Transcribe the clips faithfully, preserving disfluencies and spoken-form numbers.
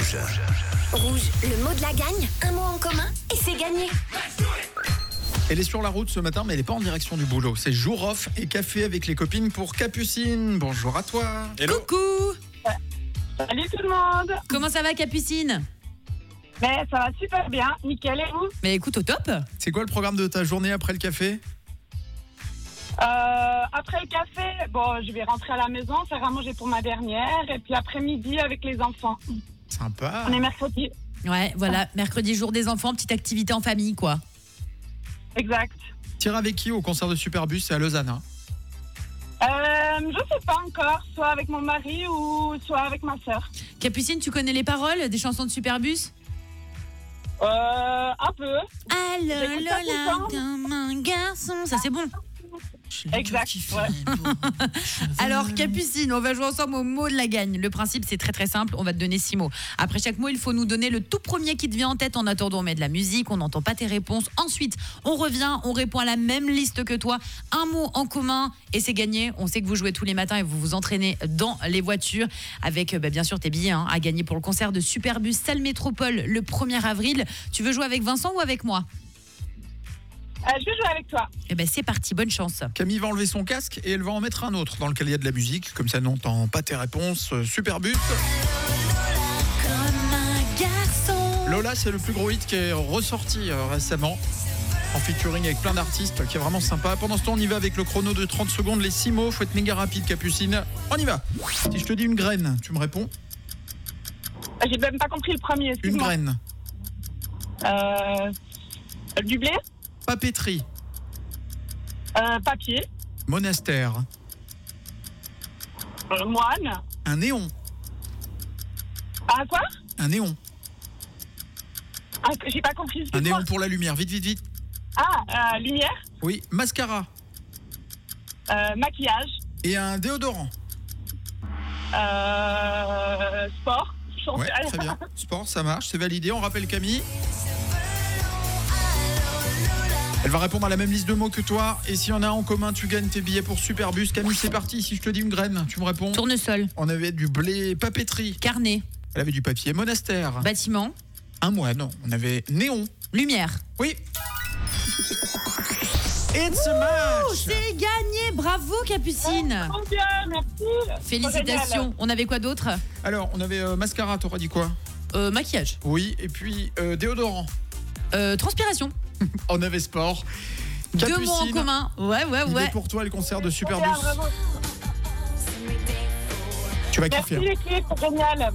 Rouge. Rouge, le mot de la gagne, un mot en commun et c'est gagné. Elle est sur la route ce matin, mais elle n'est pas en direction du boulot. C'est jour off et café avec les copines pour Capucine. Bonjour à toi. Hello. Coucou. Salut tout le monde. Comment ça va, Capucine? Mais ça va super bien, nickel, et vous? Mais écoute, au top. C'est quoi le programme de ta journée après le café? euh, Après le café, bon, je vais rentrer à la maison, faire à manger pour ma dernière, et puis après-midi avec les enfants. Sympa. On est mercredi. Ouais, voilà, mercredi, jour des enfants, petite activité en famille, quoi. Exact. Tire avec qui au concert de Superbus? C'est à Lausanne, hein? Euh, je sais pas encore, soit avec mon mari ou soit avec ma sœur. Capucine, tu connais les paroles des chansons de Superbus? Euh, un peu. Allô, J'écoute ça tout le Lola, temps. comme un garçon. Ça, c'est bon. Exact, ouais. Alors, Capucine, on va jouer ensemble au mot de la gagne. Le principe, c'est très très simple. On va te donner six mots. Après chaque mot, il faut nous donner le tout premier qui te vient en tête. En attendant, on met de la musique, on n'entend pas tes réponses. Ensuite, on revient, on répond à la même liste que toi. Un mot en commun et c'est gagné. On sait que vous jouez tous les matins et vous vous entraînez dans les voitures avec bah, bien sûr tes billets hein, à gagner pour le concert de Superbus Salle Métropole le premier avril. Tu veux jouer avec Vincent ou avec moi? Euh, je vais jouer avec toi. Eh ben c'est parti, bonne chance. Camille va enlever son casque et elle va en mettre un autre dans lequel il y a de la musique. Comme ça, n'entend pas tes réponses. Euh, Superbus. Comme un garçon. Lola, c'est le plus gros hit qui est ressorti euh, récemment. En featuring avec plein d'artistes, qui est vraiment sympa. Pendant ce temps, on y va avec le chrono de trente secondes. Les six mots, faut être méga rapide, Capucine. On y va. Si je te dis une graine, tu me réponds? Euh, J'ai même pas compris le premier, Une excuse-moi. graine. Euh, du blé, Papeterie. euh, papier, Monastère. euh, moine. Un néon. Ah, quoi? Un néon. Ah, j'ai pas compris, Un excuse-moi. néon pour la lumière. Vite, vite, vite. Ah, euh, lumière, Oui, mascara. euh, maquillage, Et un déodorant. euh, sport. j'en Ouais, sais rien. très bien. Sport, ça marche, c'est validé. On rappelle Camille. Elle va répondre à la même liste de mots que toi. Et s'il y en a un en commun, tu gagnes tes billets pour Superbus. Camille, c'est parti. Si je te dis une graine, tu me réponds? Tournesol, On avait du blé, papeterie. carnet, Elle avait du papier, monastère. bâtiment, Un moine. On avait néon. lumière. Oui. It's a match. C'est gagné, bravo Capucine. Trop bien, merci. Félicitations. Génial. On avait quoi d'autre? Alors, on avait euh, mascara, t'auras dit quoi? euh, Maquillage, Oui, et puis euh, déodorant. euh, transpiration. On avait sport. Deux mots en Capucine, commun. Ouais, ouais, il est ouais. pour toi le concert de Trop Superbus. bien, vraiment. Tu vas Merci kiffer. l'équipe, c'est génial.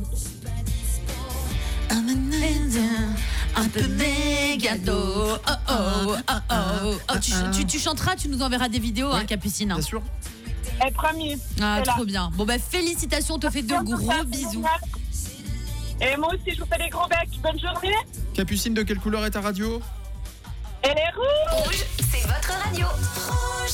Un peu mégalo. Oh oh, oh oh. Oh, tu, tu, tu chanteras, tu nous enverras des vidéos, hein, Ouais. Capucine. Bien sûr. Et promis. Ah, c'est là. trop bien. Bon, bah, félicitations, on te fait de gros bisous. Et moi aussi, je vous fais des gros becs. Bonne journée. Capucine, de quelle couleur est ta radio? Et les roues. Rouge, c'est votre radio. Rouge.